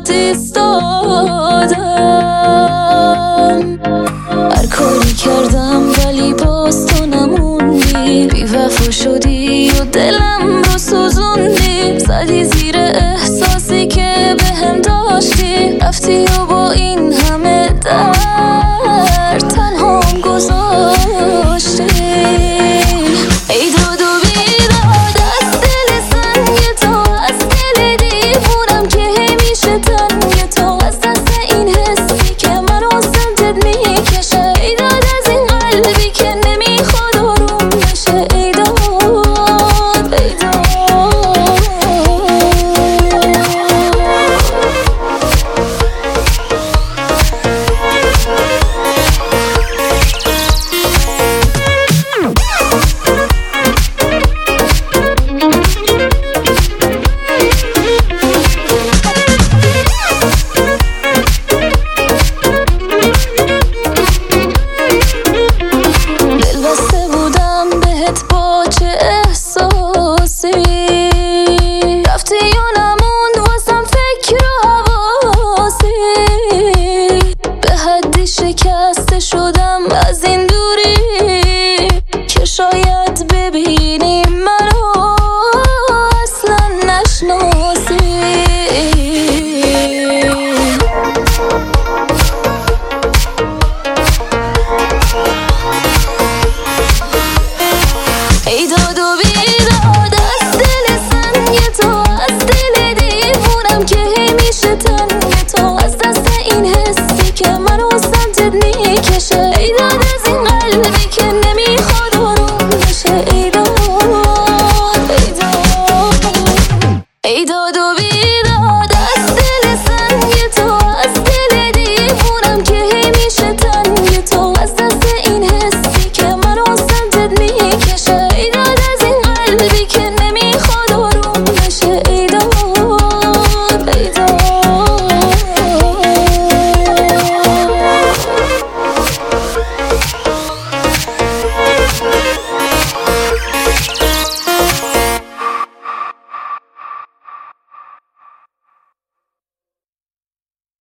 برات ایستادم. هر کاری کردم ولی باز تو نموندی، بی وفا شدی و دلم رو سوزوندی. زدی زیر احساسی که بهم داشتی، رفتی و با این همه درد تنهام گذاشتی. ای داد و بیداد از دل سنگ تو، از دل دیوونم که همیشه تنگ تو، از دست این حسی که منو سمتت میکشه. ای داد از این قلبی که نمیخواد آروم بشه. ای داد ای داد. با چه احساسی رفتی و نموند واسم فکر و حواسی. به حدی شکسته شدم از این دوری که شاید ببینی منو اصلا نشناسی.